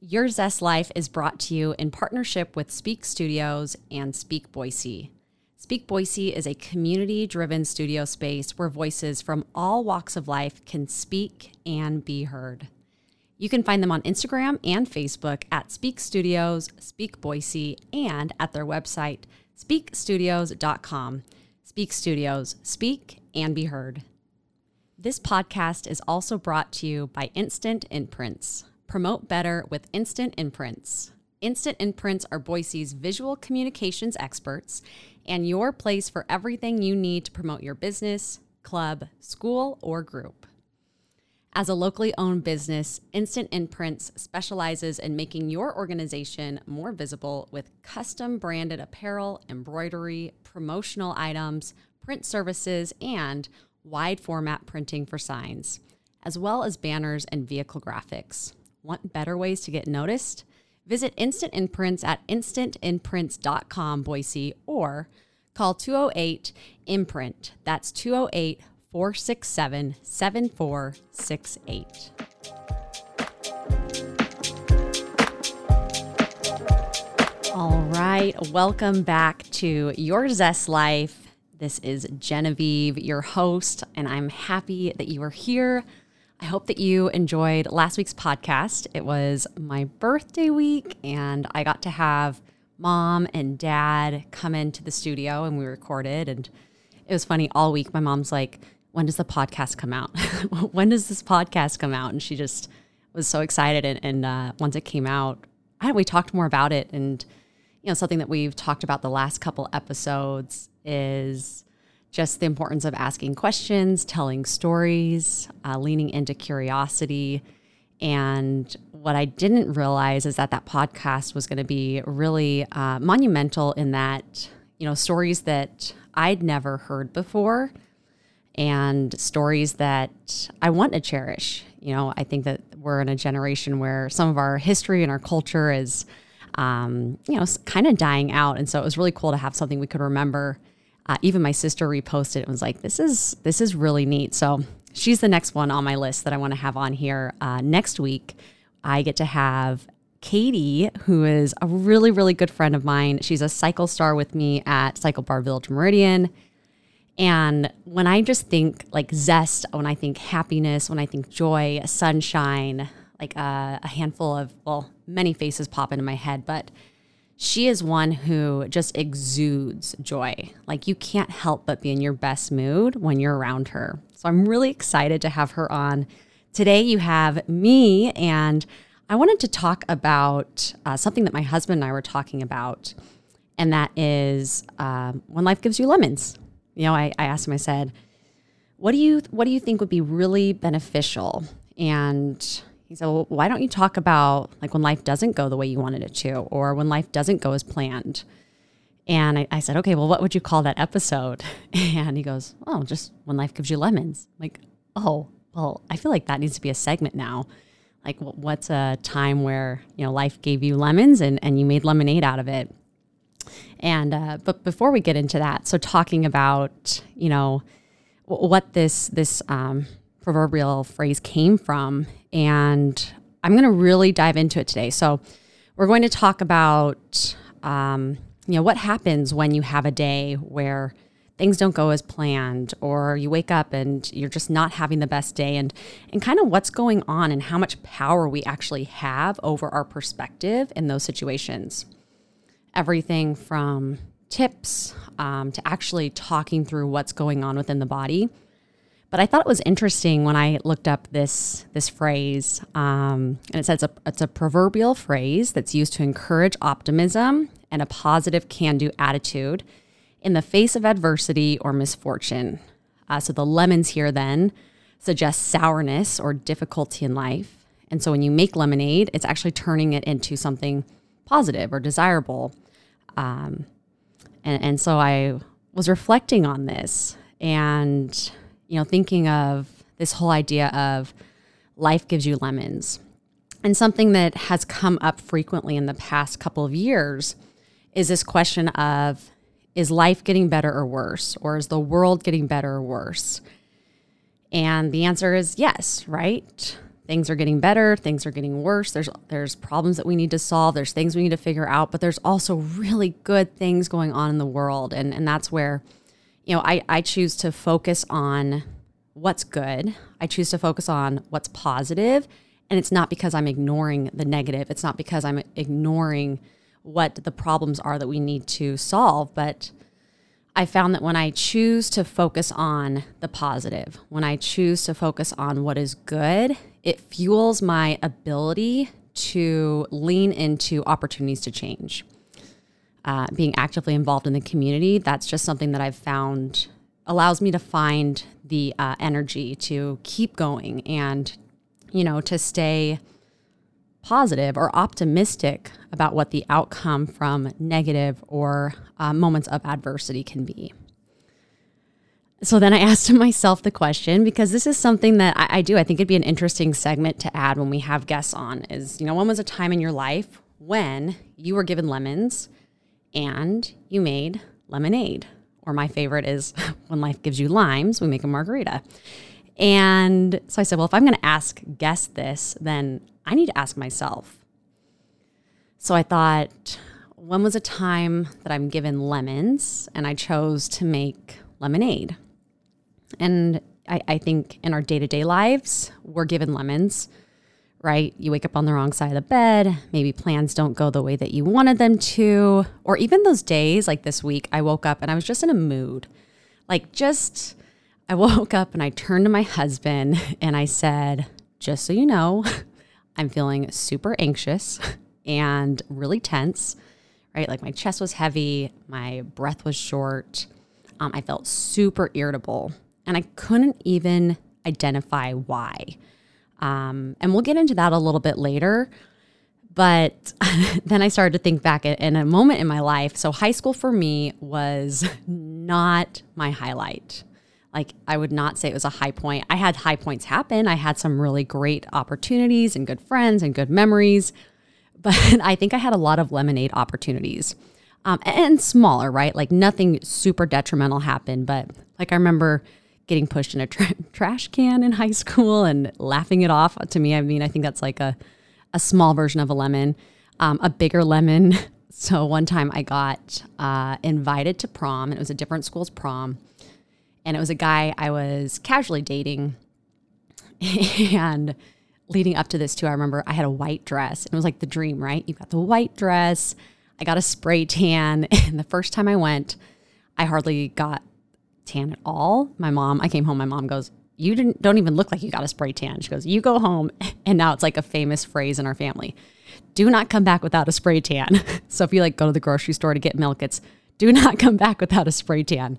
Your Zest Life is brought to you in partnership with Speak Studios and Speak Boise. Speak Boise is a community-driven studio space where voices from all walks of life can speak and be heard. You can find them on Instagram and Facebook at Speak Studios, Speak Boise, and at their website, speakstudios.com. Speak Studios, speak and be heard. This podcast is also brought to you by Instant Imprints. Promote better with Instant Imprints. Instant Imprints are Boise's visual communications experts and your place for everything you need to promote your business, club, school, or group. As a locally owned business, Instant Imprints specializes in making your organization more visible with custom branded apparel, embroidery, promotional items, print services, and wide format printing for signs, as well as banners and vehicle graphics. Want better ways to get noticed? Visit Instant Imprints at instantimprints.com, Boise, or call 208-IMPRINT. That's 208-467-7468. All right, welcome back to Your Zest Life. This is Genevieve, your host, and I'm happy that you are here. I hope that you enjoyed last week's podcast. It was my birthday week, and I got to have Mom and Dad come into the studio, and we recorded, and it was funny all week. My mom's like, when does the podcast come out? When does this podcast come out? And she just was so excited, and once it came out, we talked more about it, and something that we've talked about the last couple episodes is just the importance of asking questions, telling stories, leaning into curiosity. And what I didn't realize is that podcast was going to be really monumental in that, stories that I'd never heard before and stories that I want to cherish. I think that we're in a generation where some of our history and our culture is, kind of dying out. And so it was really cool to have something we could remember. Even my sister reposted it and was like, this is really neat. So she's the next one on my list that I want to have on here. Next week, I get to have Katie, who is a really, really good friend of mine. She's a cycle star with me at Cycle Bar Village Meridian. And when I just think like zest, when I think happiness, when I think joy, sunshine, like a handful of, many faces pop into my head, but she is one who just exudes joy. Like you can't help but be in your best mood when you're around her. So I'm really excited to have her on. Today you have me, and I wanted to talk about something that my husband and I were talking about, and that is when life gives you lemons. I asked him, I said, what do you think would be really beneficial? And he said, well, why don't you talk about like when life doesn't go the way you wanted it to, or when life doesn't go as planned? And I said, okay, well, what would you call that episode? And he goes, oh, just when life gives you lemons. I'm like, oh, well, I feel like that needs to be a segment now. Like what's a time where, life gave you lemons and you made lemonade out of it? And, but before we get into that, so talking about, what this proverbial phrase came from, and I'm going to really dive into it today. So we're going to talk about, what happens when you have a day where things don't go as planned, or you wake up and you're just not having the best day, and kind of what's going on and how much power we actually have over our perspective in those situations. Everything from tips to actually talking through what's going on within the body. But I thought it was interesting when I looked up this phrase, and it says it's a proverbial phrase that's used to encourage optimism and a positive can-do attitude in the face of adversity or misfortune. So the lemons here then suggest sourness or difficulty in life. And so when you make lemonade, it's actually turning it into something positive or desirable. And so I was reflecting on this and thinking of this whole idea of life gives you lemons. And something that has come up frequently in the past couple of years is this question of, is life getting better or worse? Or is the world getting better or worse? And the answer is yes, right? things are getting better, things are getting worse. There's problems that we need to solve. There's things we need to figure out, but there's also really good things going on in the world. And that's where, I choose to focus on what's good. I choose to focus on what's positive. And it's not because I'm ignoring the negative. It's not because I'm ignoring what the problems are that we need to solve. But I found that when I choose to focus on the positive, when I choose to focus on what is good, it fuels my ability to lean into opportunities to change. Being actively involved in the community, that's just something that I've found allows me to find the energy to keep going and to stay positive or optimistic about what the outcome from negative or moments of adversity can be. So then I asked myself the question, because this is something that I do. I think it'd be an interesting segment to add when we have guests on is, when was a time in your life when you were given lemons and you made lemonade? Or my favorite is when life gives you limes, we make a margarita. And so I said, well, if I'm going to ask guests this, then I need to ask myself. So I thought, when was a time that I'm given lemons and I chose to make lemonade? And I think in our day-to-day lives, we're given lemons, right? You wake up on the wrong side of the bed. Maybe plans don't go the way that you wanted them to. Or even those days, like this week, I woke up and I was just in a mood. I woke up and I turned to my husband and I said, just so you know, I'm feeling super anxious and really tense, right? Like my chest was heavy, my breath was short. I felt super irritable and I couldn't even identify why. And we'll get into that a little bit later. But then I started to think back in a moment in my life. So high school for me was not my highlight. Like, I would not say it was a high point. I had high points happen. I had some really great opportunities and good friends and good memories. But I think I had a lot of lemonade opportunities and smaller, right? Like nothing super detrimental happened. But like I remember getting pushed in a trash can in high school and laughing it off. To me, I think that's like a small version of a lemon, a bigger lemon. So one time I got invited to prom, and it was a different school's prom. And it was a guy I was casually dating. And leading up to this too, I remember I had a white dress. And it was like the dream, right? You got the white dress. I got a spray tan. And the first time I went, I hardly got tan at all. I came home, my mom goes, you don't even look like you got a spray tan. She goes, you go home. And now it's like a famous phrase in our family. Do not come back without a spray tan. So if you go to the grocery store to get milk, it's do not come back without a spray tan.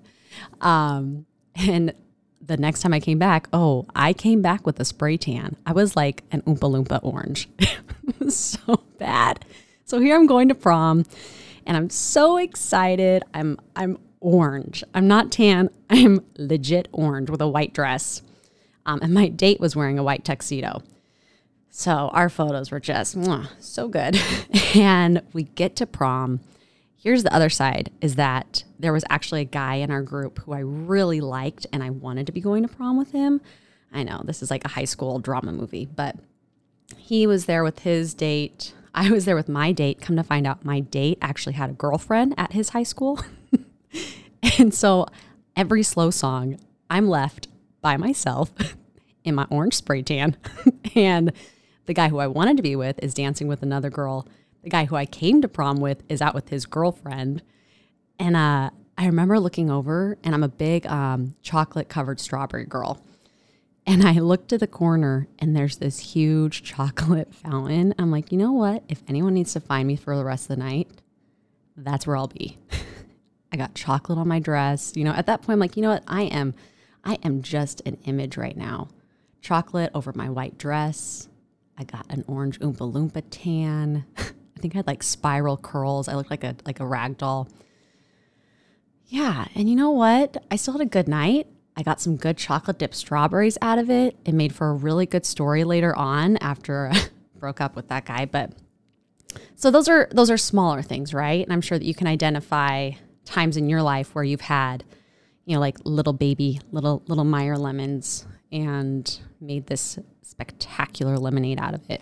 And the next time I came back, I came back with a spray tan. I was like an Oompa Loompa orange. It was so bad. So here I'm going to prom and I'm so excited. I'm orange. I'm not tan. I'm legit orange with a white dress. And my date was wearing a white tuxedo. So our photos were just so good. And we get to prom. Here's the other side, is that there was actually a guy in our group who I really liked and I wanted to be going to prom with him. I know this is like a high school drama movie, but he was there with his date. I was there with my date. Come to find out, my date actually had a girlfriend at his high school. And so every slow song, I'm left by myself in my orange spray tan. And the guy who I wanted to be with is dancing with another girl. The guy who I came to prom with is out with his girlfriend. And I remember looking over, and I'm a big chocolate covered strawberry girl. And I looked to the corner and there's this huge chocolate fountain. I'm like, you know what? If anyone needs to find me for the rest of the night, that's where I'll be. I got chocolate on my dress. At that point, I'm like, you know what? I am just an image right now. Chocolate over my white dress. I got an orange Oompa Loompa tan. I think I had spiral curls. I looked like a rag doll. Yeah. And you know what? I still had a good night. I got some good chocolate dipped strawberries out of it. It made for a really good story later on after I broke up with that guy. But so those are smaller things, right? And I'm sure that you can identify times in your life where you've had, little baby, little Meyer lemons and made this spectacular lemonade out of it.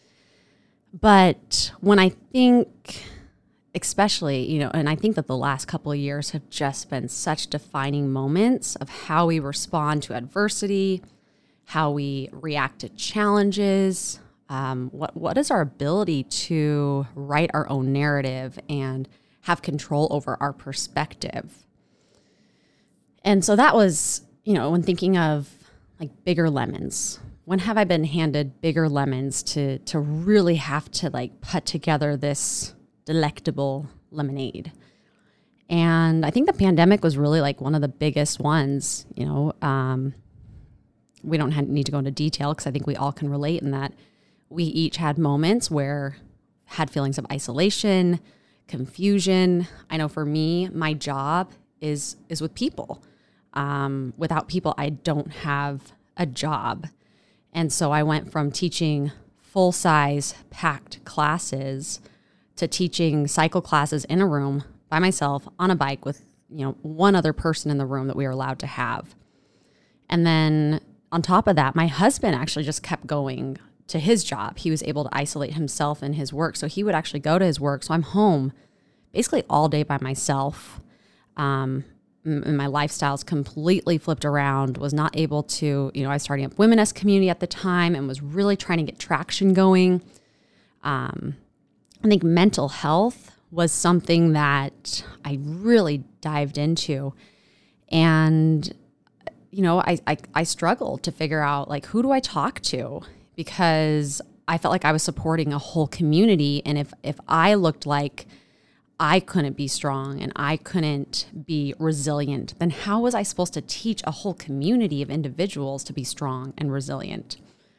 But when I think, especially, and I think that the last couple of years have just been such defining moments of how we respond to adversity, how we react to challenges, what is our ability to write our own narrative and have control over our perspective. And so that was, when thinking of like bigger lemons, when have I been handed bigger lemons to really have to like put together this delectable lemonade? And I think the pandemic was really like one of the biggest ones. We don't need to go into detail because I think we all can relate in that we each had moments where had feelings of isolation, confusion. I know for me, my job is with people. Without people, I don't have a job. And so I went from teaching full-size packed classes to teaching cycle classes in a room by myself on a bike with, one other person in the room that we were allowed to have. And then on top of that, my husband actually just kept going to his job. He was able to isolate himself in his work. So he would actually go to his work. So I'm home basically all day by myself. My lifestyle's completely flipped around, was not able to, I was starting up Women-esque Community at the time and was really trying to get traction going. I think mental health was something that I really dived into. And, I struggled to figure out, like, who do I talk to? Because I felt like I was supporting a whole community. And if I looked like I couldn't be strong and I couldn't be resilient, then how was I supposed to teach a whole community of individuals to be strong and resilient?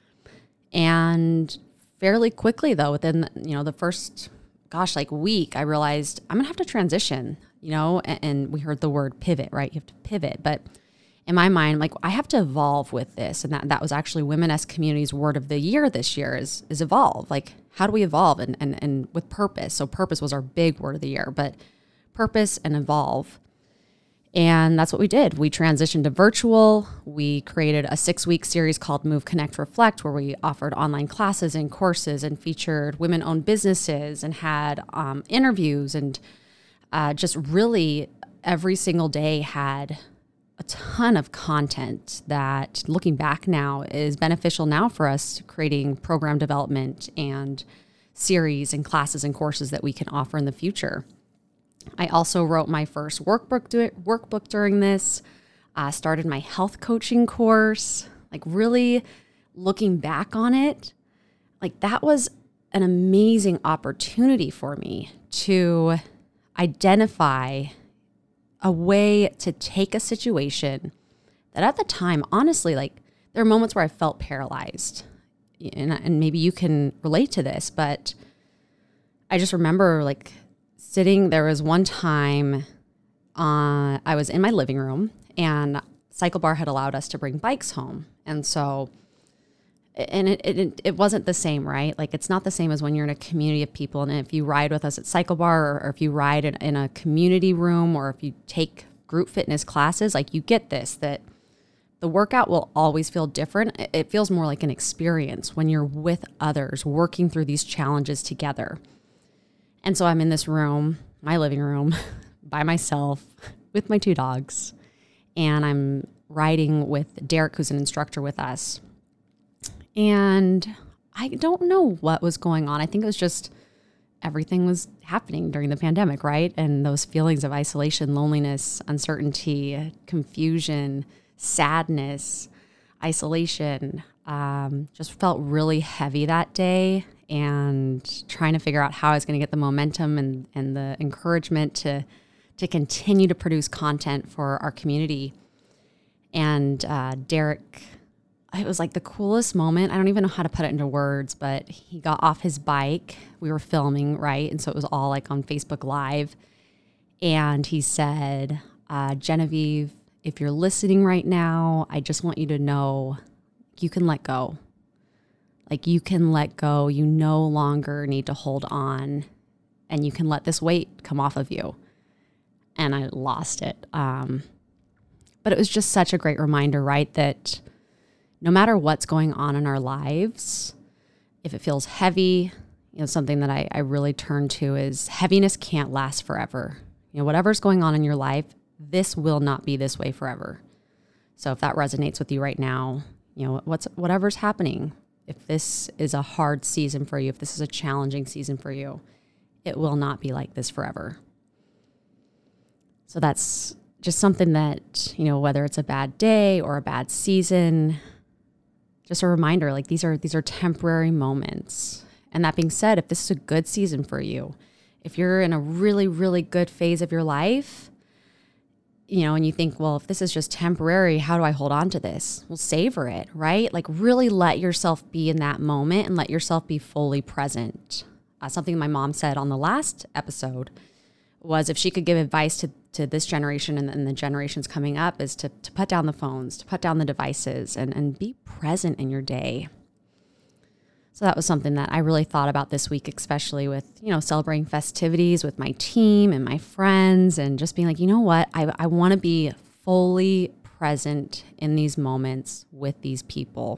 And fairly quickly, though, within the first, week, I realized I'm gonna have to transition, and we heard the word pivot, right? You have to pivot. But in my mind, like, I have to evolve with this. And that was actually Women-esque Community's word of the year this year is evolve. Like, how do we evolve and with purpose? So purpose was our big word of the year, but purpose and evolve. And that's what we did. We transitioned to virtual. We created a 6-week series called Move, Connect, Reflect, where we offered online classes and courses and featured women-owned businesses and had interviews and just really every single day had a ton of content that, looking back now, is beneficial now for us, creating program development and series and classes and courses that we can offer in the future. I also wrote my first workbook during this, started my health coaching course. Like, really looking back on it, like, that was an amazing opportunity for me to identify a way to take a situation that at the time, honestly, like, there are moments where I felt paralyzed, and maybe you can relate to this, but I just remember, like, there was one time I was in my living room and Cycle Bar had allowed us to bring bikes home. And so, and it wasn't the same, right? Like, it's not the same as when you're in a community of people. And if you ride with us at Cycle Bar, or if you ride in a community room, or if you take group fitness classes, like, you get this, that the workout will always feel different. It feels more like an experience when you're with others working through these challenges together. And so I'm in this room, my living room, by myself with my 2 dogs, and I'm riding with Derek, who's an instructor with us. And I don't know what was going on. I think it was just everything was happening during the pandemic, right? And those feelings of isolation, loneliness, uncertainty, confusion, sadness, isolation, just felt really heavy that day. And trying to figure out how I was going to get the momentum and the encouragement to continue to produce content for our community. And Derek, it was like the coolest moment. I don't even know how to put it into words, but he got off his bike. We were filming, right? And so it was all like on Facebook Live. And he said, Genevieve, if you're listening right now, I just want you to know you can let go. Like, you can let go. You no longer need to hold on, and you can let this weight come off of you. And I lost it. But it was just such a great reminder, right? That no matter what's going on in our lives, if it feels heavy, something that I really turn to is heaviness can't last forever. Whatever's going on in your life, this will not be this way forever. So if that resonates with you right now, whatever's happening, if this is a hard season for you, if this is a challenging season for you, it will not be like this forever. So that's just something that, whether it's a bad day or a bad season, just a reminder, like these are temporary moments. And that being said, if this is a good season for you, if you're in a really, really good phase of your life, and you think, well, if this is just temporary, how do I hold on to this? Well, savor it, right? Like really let yourself be in that moment and let yourself be fully present. Something my mom said on the last episode was if she could give advice to this generation and the generations coming up is to put down the phones, to put down the devices and be present in your day. So that was something that I really thought about this week, especially with, celebrating festivities with my team and my friends and just being like, you know what, I want to be fully present in these moments with these people.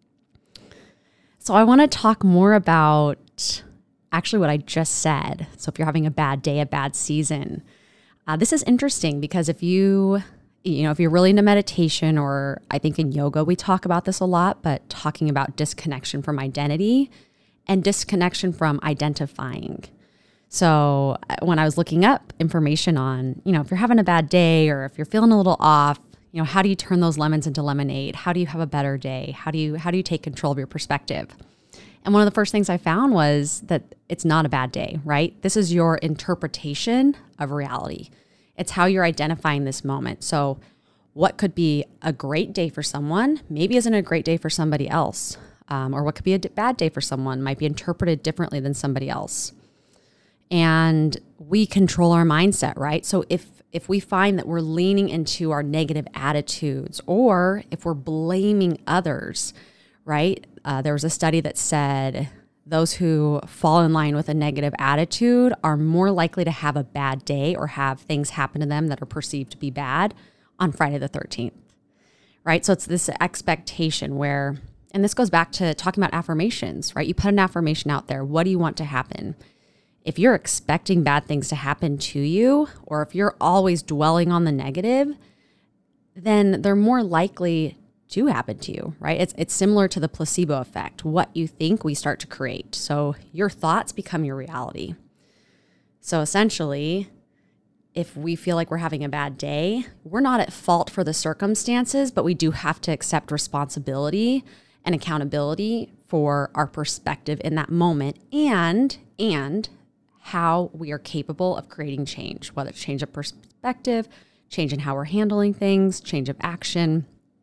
So I want to talk more about actually what I just said. So if you're having a bad day, a bad season, this is interesting because if you're really into meditation, or I think in yoga, we talk about this a lot, but talking about disconnection from identity and disconnection from identifying. So when I was looking up information on, if you're having a bad day or if you're feeling a little off, how do you turn those lemons into lemonade? How do you have a better day? How do you take control of your perspective? And one of the first things I found was that it's not a bad day, right? This is your interpretation of reality. It's how you're identifying this moment. So what could be a great day for someone maybe isn't a great day for somebody else. Or what could be a bad day for someone might be interpreted differently than somebody else. And we control our mindset, right? So if we find that we're leaning into our negative attitudes, or if we're blaming others, right? There was a study that said those who fall in line with a negative attitude are more likely to have a bad day or have things happen to them that are perceived to be bad on Friday the 13th, right? So it's this expectation where, and this goes back to talking about affirmations, right? You put an affirmation out there. What do you want to happen? If you're expecting bad things to happen to you, or if you're always dwelling on the negative, then they're more likely to happen to you, right? It's similar to the placebo effect. What you think, we start to create. So your thoughts become your reality. So essentially, if we feel like we're having a bad day, we're not at fault for the circumstances, but we do have to accept responsibility and accountability for our perspective in that moment and how we are capable of creating change, whether it's change of perspective, change in how we're handling things, change of action.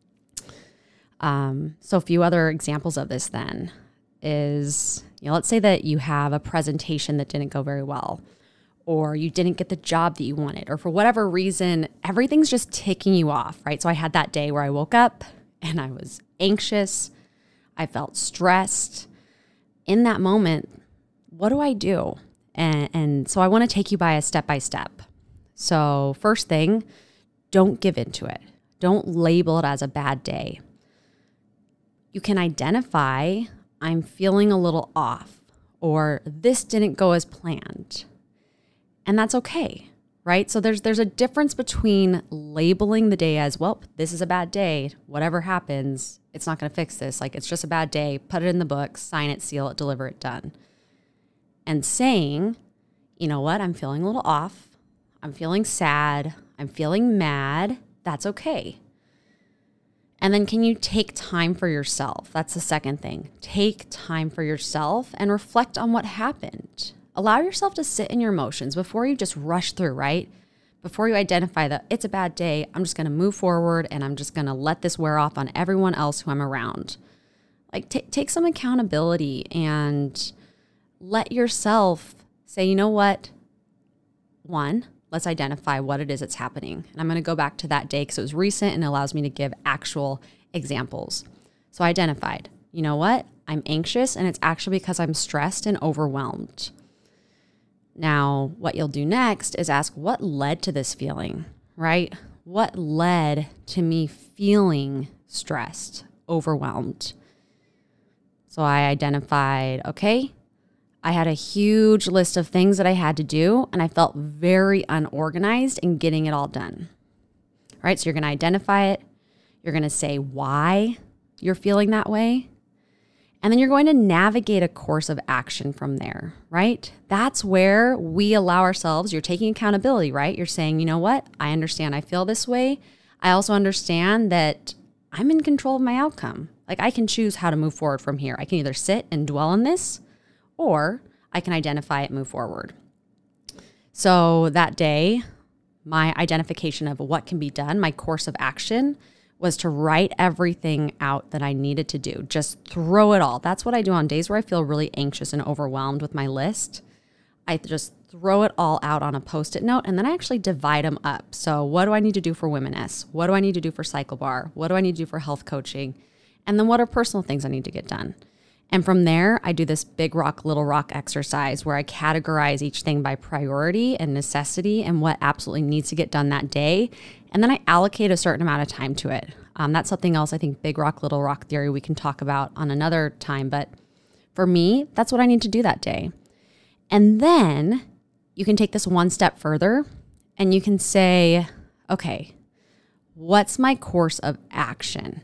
So a few other examples of this then is, let's say that you have a presentation that didn't go very well, or you didn't get the job that you wanted, or for whatever reason, everything's just ticking you off, right? So I had that day where I woke up and I was anxious. I felt stressed. In that moment, what do I do? And so I want to take you by a step-by-step. So first thing, don't give into it. Don't label it as a bad day. You can identify, I'm feeling a little off, or this didn't go as planned. And that's okay, right? So there's a difference between labeling the day as, well, this is a bad day. Whatever happens, it's not going to fix this. Like, it's just a bad day. Put it in the book, sign it, seal it, deliver it, done. And saying, you know what? I'm feeling a little off. I'm feeling sad. I'm feeling mad. That's okay. And then can you take time for yourself? That's the second thing. Take time for yourself and reflect on what happened. Allow yourself to sit in your emotions before you just rush through, right? Before you identify that it's a bad day, I'm just going to move forward and I'm just going to let this wear off on everyone else who I'm around. Like take some accountability and let yourself say, you know what? One, let's identify what it is that's happening. And I'm going to go back to that day because it was recent and it allows me to give actual examples. So I identified, you know what? I'm anxious and it's actually because I'm stressed and overwhelmed. Now, what you'll do next is ask what led to this feeling, right? What led to me feeling stressed overwhelmed. So I identified, okay, I had a huge list of things that I had to do, and I felt very unorganized in getting it all done. All right, so you're going to identify it. You're going to say why you're feeling that way. And then you're going to navigate a course of action from there, right? That's where we allow ourselves, you're taking accountability, right? You're saying, you know what? I understand I feel this way. I also understand that I'm in control of my outcome. Like I can choose how to move forward from here. I can either sit and dwell on this, or I can identify it and move forward. So that day, my identification of what can be done, my course of action, was to write everything out that I needed to do. Just throw it all. That's what I do on days where I feel really anxious and overwhelmed with my list. I just throw it all out on a Post-it note, and then I actually divide them up. So what do I need to do for Women-S? What do I need to do for Cycle Bar? What do I need to do for health coaching? And then what are personal things I need to get done? And from there, I do this big rock, little rock exercise where I categorize each thing by priority and necessity and what absolutely needs to get done that day. And then I allocate a certain amount of time to it. That's something else I think big rock, little rock theory we can talk about on another time. But for me, that's what I need to do that day. And then you can take this one step further and you can say, okay, what's my course of action?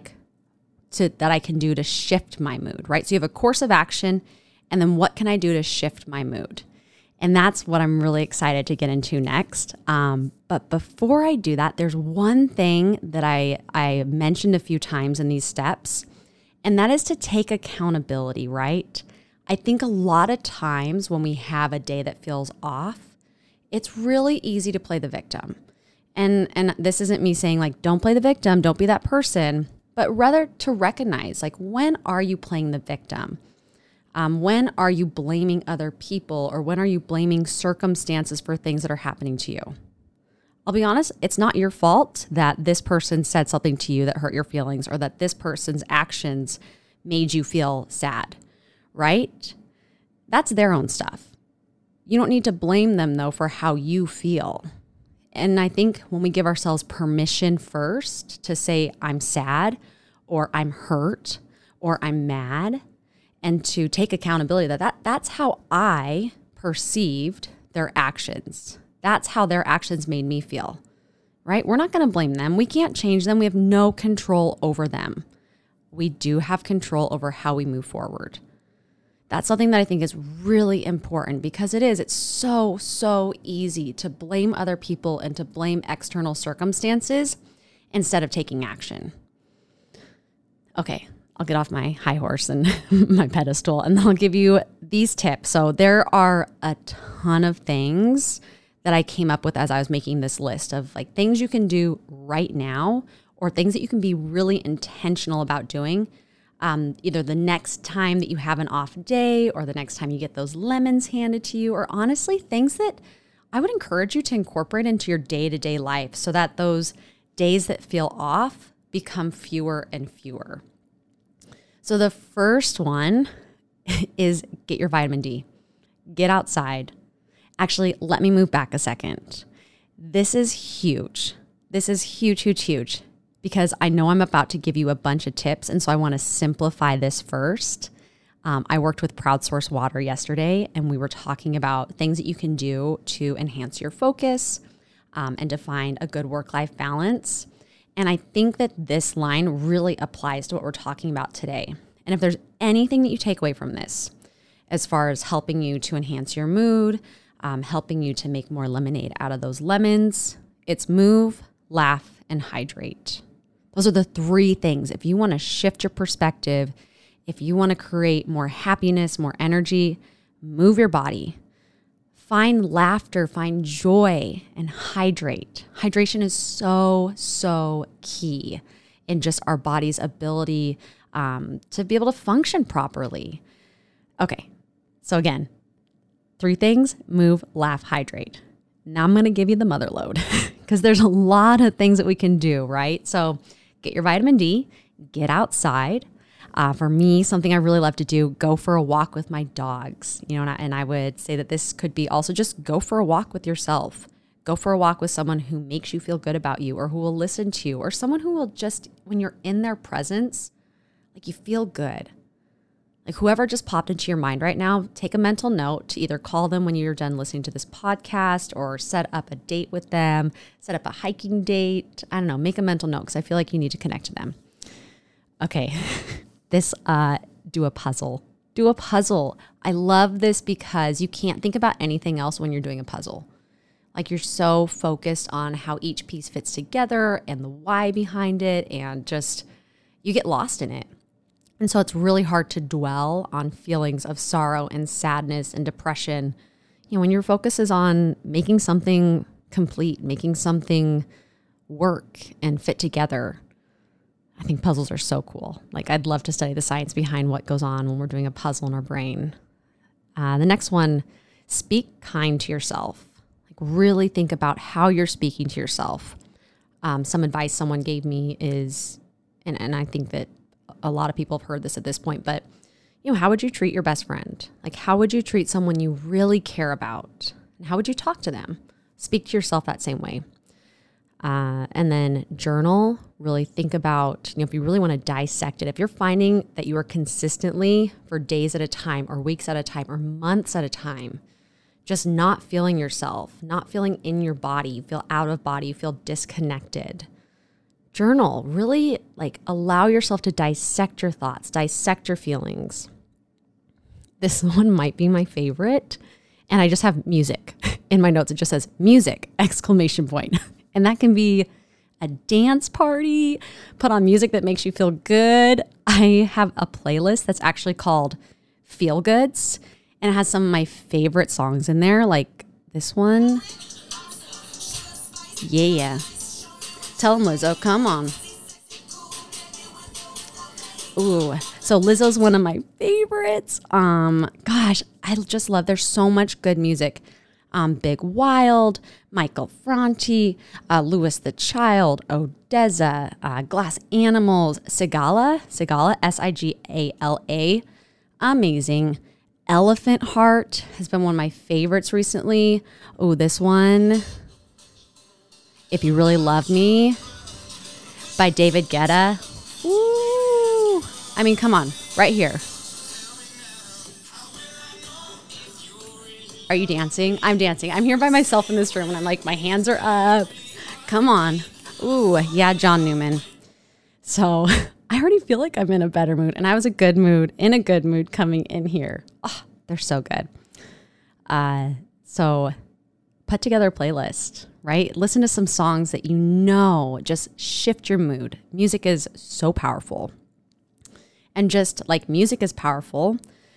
That I can do to shift my mood, right? So you have a course of action, and then what can I do to shift my mood? And that's what I'm really excited to get into next. But before I do that, there's one thing that I mentioned a few times in these steps, and that is to take accountability, right? I think a lot of times when we have a day that feels off, it's really easy to play the victim. And this isn't me saying like, don't play the victim, don't be that person, but rather to recognize, like, when are you playing the victim? When are you blaming other people, or when are you blaming circumstances for things that are happening to you? I'll be honest, it's not your fault that this person said something to you that hurt your feelings, or that this person's actions made you feel sad, right? That's their own stuff. You don't need to blame them, though, for how you feel. And I think when we give ourselves permission first to say, I'm sad, or I'm hurt, or I'm mad, and to take accountability that's how I perceived their actions. That's how their actions made me feel, right? We're not going to blame them. We can't change them. We have no control over them. We do have control over how we move forward. That's something that I think is really important, because it's so easy to blame other people and to blame external circumstances instead of taking action. Okay, I'll get off my high horse and my pedestal, and I'll give you these tips. So there are a ton of things that I came up with as I was making this list of like things you can do right now, or things that you can be really intentional about doing. Either the next time that you have an off day, or the next time you get those lemons handed to you, or honestly, things that I would encourage you to incorporate into your day-to-day life so that those days that feel off become fewer and fewer. So the first one is get your vitamin D. Get outside. Actually, let me move back a second. This is huge. This is huge. Because I know I'm about to give you a bunch of tips, and so I want to simplify this first. I worked with Crowdsource Water yesterday, and we were talking about things that you can do to enhance your focus and to find a good work-life balance. And I think that this line really applies to what we're talking about today. And if there's anything that you take away from this, as far as helping you to enhance your mood, helping you to make more lemonade out of those lemons, it's move, laugh, and hydrate. Those are the three things. If you want to shift your perspective, if you want to create more happiness, more energy, move your body. Find laughter, find joy, and hydrate. Hydration is so key in just our body's ability to be able to function properly. Okay, so again, three things: move, laugh, hydrate. Now I'm going to give you the mother load because there's a lot of things that we can do, right? So get your vitamin D, get outside. For me, something I really love to do, go for a walk with my dogs. And I would say that this could be also just go for a walk with yourself. Go for a walk with someone who makes you feel good about you, or who will listen to you, or someone who will just, when you're in their presence, like you feel good. Like whoever just popped into your mind right now, take a mental note to either call them when you're done listening to this podcast, or set up a date with them, set up a hiking date. I don't know, make a mental note because I feel like you need to connect to them. Okay, do a puzzle. Do a puzzle. I love this because you can't think about anything else when you're doing a puzzle. Like you're so focused on how each piece fits together and the why behind it, and just you get lost in it. And so it's really hard to dwell on feelings of sorrow and sadness and depression. You know, when your focus is on making something complete, making something work and fit together. I think puzzles are so cool. Like I'd love to study the science behind what goes on when we're doing a puzzle in our brain. The next one, speak kind to yourself. Like really think about how you're speaking to yourself. Some advice someone gave me is, and I think that a lot of people have heard this at this point, but how would you treat your best friend? Like how would you treat someone you really care about? And how would you talk to them? Speak to yourself that same way. And then journal, really think about, if you really want to dissect it, if you're finding that you are consistently for days at a time or weeks at a time or months at a time, just not feeling yourself, not feeling in your body, you feel out of body, you feel disconnected. Journal, really like allow yourself to dissect your thoughts, dissect your feelings. This one might be my favorite. And I just have music in my notes. It just says music, ! And that can be a dance party, put on music that makes you feel good. I have a playlist that's actually called Feel Goods, and it has some of my favorite songs in there, like this one. Yeah. Tell them, Lizzo, come on. Ooh, so Lizzo's one of my favorites. Gosh, I just love, there's so much good music. Big Wild, Michael Franti, Louis the Child, Odessa, Glass Animals, Sigala, Sigala, amazing. Elephant Heart has been one of my favorites recently. Oh, this one, If You Really Love Me, by David Guetta. Ooh, I mean, come on, right here. Are you dancing? I'm dancing. I'm here by myself in this room and I'm like, my hands are up. Come on. Ooh, yeah, John Newman. So I already feel like I'm in a better mood, and I was in a good mood coming in here. Oh, they're so good. So put together a playlist, right? Listen to some songs that just shift your mood. Music is so powerful. And just like music is powerful,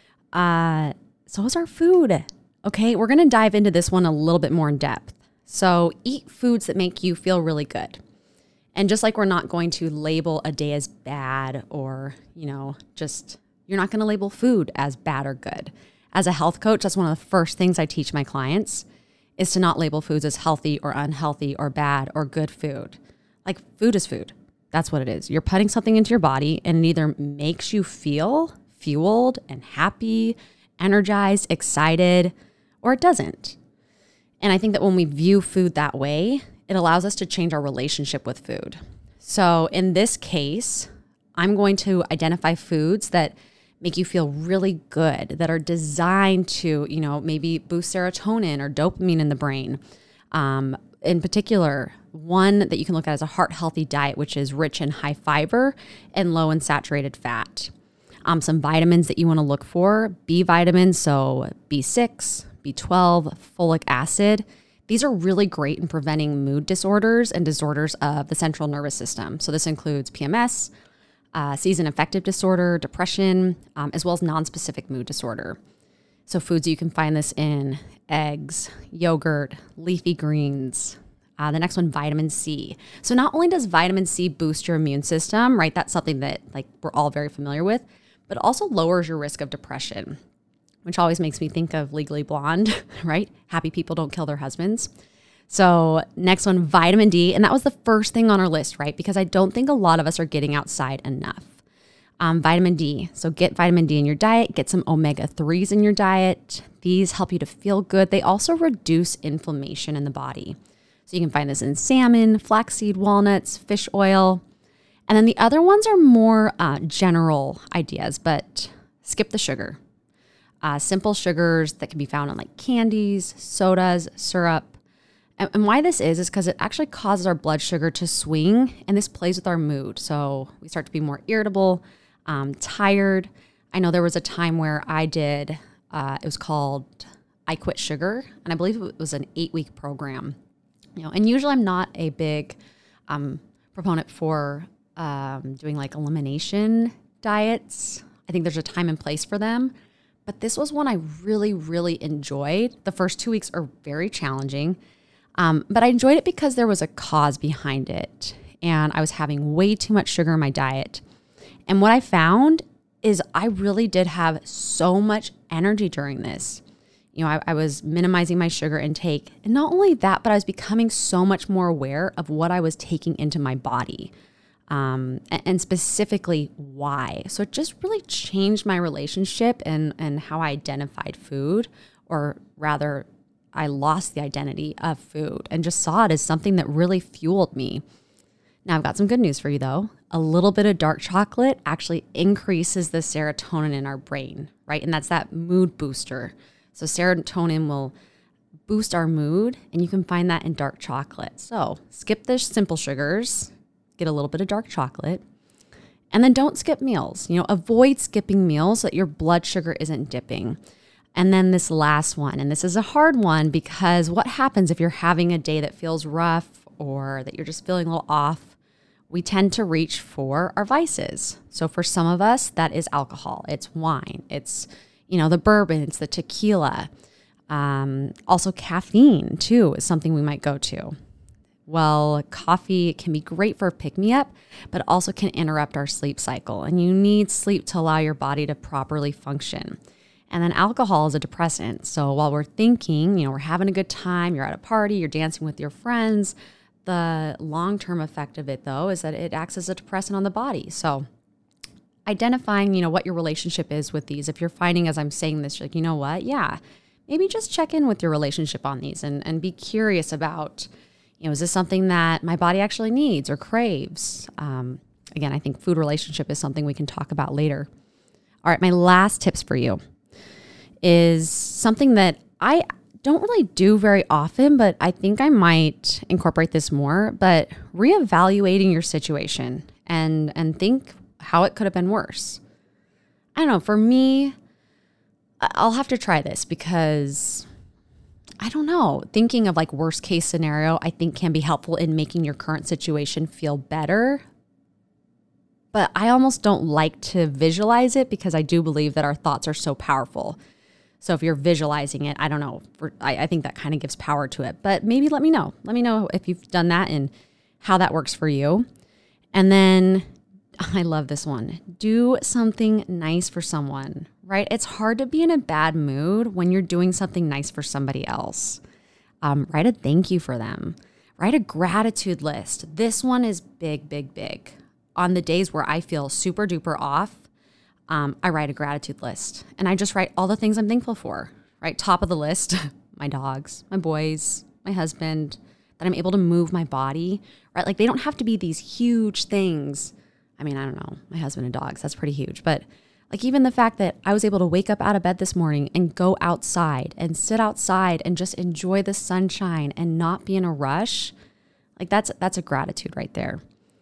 so is our food. Okay, we're going to dive into this one a little bit more in depth. So eat foods that make you feel really good. And just like we're not going to label a day as bad, or, you're not going to label food as bad or good. As a health coach, that's one of the first things I teach my clients is to not label foods as healthy or unhealthy or bad or good food. Like food is food. That's what it is. You're putting something into your body and it either makes you feel fueled and happy, energized, excited, or it doesn't. And I think that when we view food that way, it allows us to change our relationship with food. So in this case, I'm going to identify foods that make you feel really good, that are designed to, maybe boost serotonin or dopamine in the brain. In particular, one that you can look at as a heart-healthy diet, which is rich in high fiber and low in saturated fat. Some vitamins that you want to look for, B vitamins, so B6, B12, folic acid. These are really great in preventing mood disorders and disorders of the central nervous system. So this includes PMS, season affective disorder, depression, as well as nonspecific mood disorder. So foods you can find this in: eggs, yogurt, leafy greens. The next one, vitamin C. So not only does vitamin C boost your immune system, right? That's something that we're all very familiar with, but also lowers your risk of depression, which always makes me think of Legally Blonde, right? Happy people don't kill their husbands. So next one, vitamin D. And that was the first thing on our list, right? Because I don't think a lot of us are getting outside enough. Vitamin D. So get vitamin D in your diet, get some omega-3s in your diet. These help you to feel good. They also reduce inflammation in the body. So you can find this in salmon, flaxseed, walnuts, fish oil. And then the other ones are more general ideas, but skip the sugar. Simple sugars that can be found in like candies, sodas, syrup. And why this is because it actually causes our blood sugar to swing, and this plays with our mood. So we start to be more irritable, tired. I know there was a time where I did, it was called I Quit Sugar, and I believe it was an 8-week program. And usually I'm not a big proponent for doing like elimination diets. I think there's a time and place for them. But this was one I really, really enjoyed. The first 2 weeks are very challenging. But I enjoyed it because there was a cause behind it. And I was having way too much sugar in my diet. And what I found is I really did have so much energy during this. I was minimizing my sugar intake. And not only that, but I was becoming so much more aware of what I was taking into my body. And specifically why. So it just really changed my relationship and how I identified food, or rather, I lost the identity of food and just saw it as something that really fueled me. Now, I've got some good news for you though. A little bit of dark chocolate actually increases the serotonin in our brain, right? And that's that mood booster. So serotonin will boost our mood, and you can find that in dark chocolate. So skip the simple sugars. Get a little bit of dark chocolate, and then don't skip meals. Avoid skipping meals so that your blood sugar isn't dipping. And then this last one, and this is a hard one because what happens if you're having a day that feels rough or that you're just feeling a little off? We tend to reach for our vices. So for some of us, that is alcohol. It's wine. It's, the bourbon. It's the tequila. Also caffeine too is something we might go to. Well, coffee can be great for a pick-me-up, but also can interrupt our sleep cycle. And you need sleep to allow your body to properly function. And then alcohol is a depressant. So while we're thinking, we're having a good time, you're at a party, you're dancing with your friends, the long-term effect of it, though, is that it acts as a depressant on the body. So identifying, what your relationship is with these. If you're finding as I'm saying this, you're like, you know what? Yeah, maybe just check in with your relationship on these and be curious about, is this something that my body actually needs or craves? Again, I think food relationship is something we can talk about later. All right, my last tips for you is something that I don't really do very often, but I think I might incorporate this more, but reevaluating your situation and think how it could have been worse. I don't know, for me, I'll have to try this because I don't know. Thinking of like worst case scenario, I think can be helpful in making your current situation feel better. But I almost don't like to visualize it because I do believe that our thoughts are so powerful. So if you're visualizing it, I don't know. I think that kind of gives power to it. But maybe let me know. Let me know if you've done that and how that works for you. And then I love this one. Do something nice for someone, right? It's hard to be in a bad mood when you're doing something nice for somebody else. Write a thank you for them. Write a gratitude list. This one is big, big, big. On the days where I feel super duper off, I write a gratitude list. And I just write all the things I'm thankful for, right? Top of the list, my dogs, my boys, my husband, that I'm able to move my body, right? Like they don't have to be these huge things. I mean, I don't know, my husband and dogs, that's pretty huge. But like even the fact that I was able to wake up out of bed this morning and go outside and sit outside and just enjoy the sunshine and not be in a rush, like that's a gratitude right there.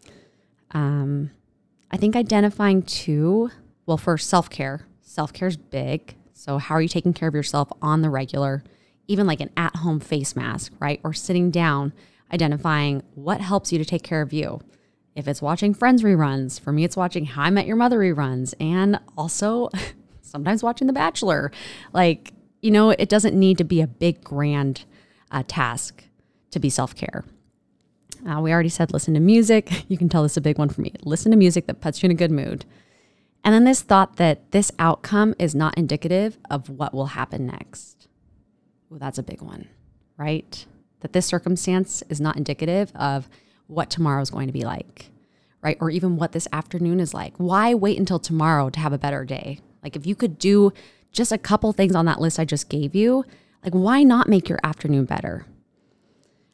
I think identifying too, well, for self-care. Self-care is big. So how are you taking care of yourself on the regular? Even like an at-home face mask, right? Or sitting down, identifying what helps you to take care of you. If it's watching Friends reruns, for me, it's watching How I Met Your Mother reruns, and also sometimes watching The Bachelor. Like, it doesn't need to be a big, grand task to be self-care. We already said listen to music. You can tell this is a big one for me. Listen to music that puts you in a good mood. And then this thought that this outcome is not indicative of what will happen next. Well, that's a big one, right? That this circumstance is not indicative of what tomorrow is going to be like, right? Or even what this afternoon is like. Why wait until tomorrow to have a better day? Like if you could do just a couple things on that list I just gave you, like why not make your afternoon better?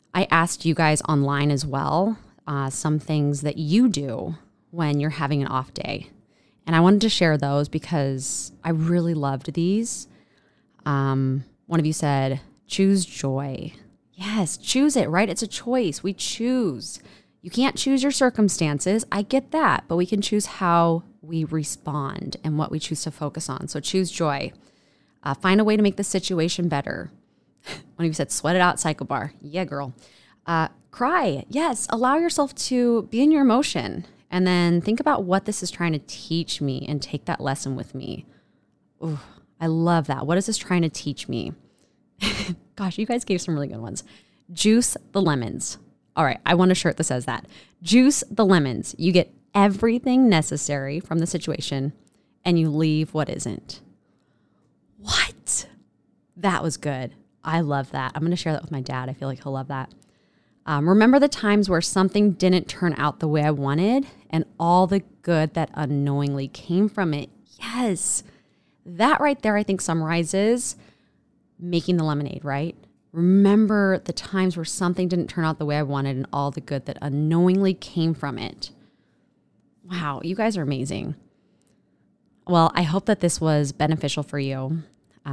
I asked you guys online as well some things that you do when you're having an off day. And I wanted to share those because I really loved these. One of you said, choose joy. Yes, choose it, right? It's a choice. We choose. You can't choose your circumstances. I get that, but we can choose how we respond and what we choose to focus on. So choose joy. Find a way to make the situation better. One of you said, sweat it out, Psycho Bar. Yeah, girl. Cry. Yes, allow yourself to be in your emotion. And then think about what this is trying to teach me and take that lesson with me. Ooh, I love that. What is this trying to teach me? Gosh, you guys gave some really good ones. Juice the lemons. All right, I want a shirt that says that. Juice the lemons. You get everything necessary from the situation and you leave what isn't. What? That was good. I love that. I'm going to share that with my dad. I feel like he'll love that. Remember the times where something didn't turn out the way I wanted and all the good that unknowingly came from it. Yes. That right there, I think, summarizes making the lemonade, right? Remember the times where something didn't turn out the way I wanted and all the good that unknowingly came from it. Wow, you guys are amazing. Well, I hope that this was beneficial for you.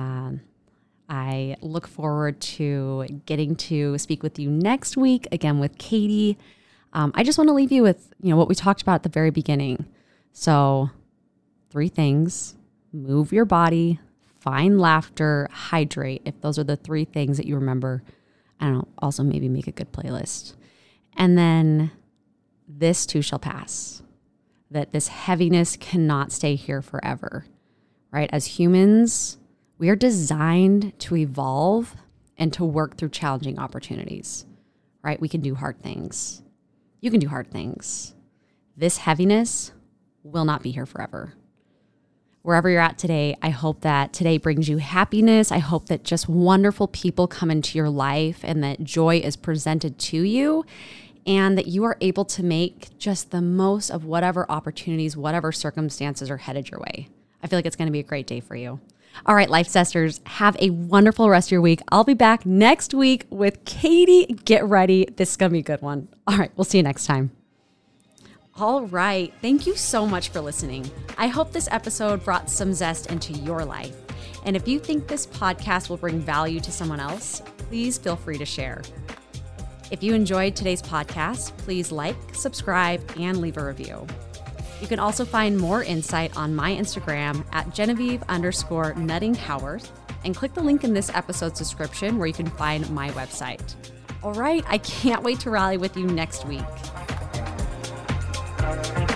I look forward to getting to speak with you next week, again with Katie. I just want to leave you with, what we talked about at the very beginning. So 3 things: move your body, find laughter, hydrate. If those are the 3 things that you remember, I don't know, also maybe make a good playlist. And then this too shall pass, that this heaviness cannot stay here forever, right? As humans, we are designed to evolve and to work through challenging opportunities, right? We can do hard things. You can do hard things. This heaviness will not be here forever. Wherever you're at today, I hope that today brings you happiness. I hope that just wonderful people come into your life and that joy is presented to you and that you are able to make just the most of whatever opportunities, whatever circumstances are headed your way. I feel like it's going to be a great day for you. All right, Life Zesters, have a wonderful rest of your week. I'll be back next week with Katie. Get ready. This is going to be a good one. All right, we'll see you next time. All right. Thank you so much for listening. I hope this episode brought some zest into your life. And if you think this podcast will bring value to someone else, please feel free to share. If you enjoyed today's podcast, please like, subscribe, and leave a review. You can also find more insight on my Instagram at Genevieve_Nutting-Howarth and click the link in this episode's description where you can find my website. All right, I can't wait to rally with you next week.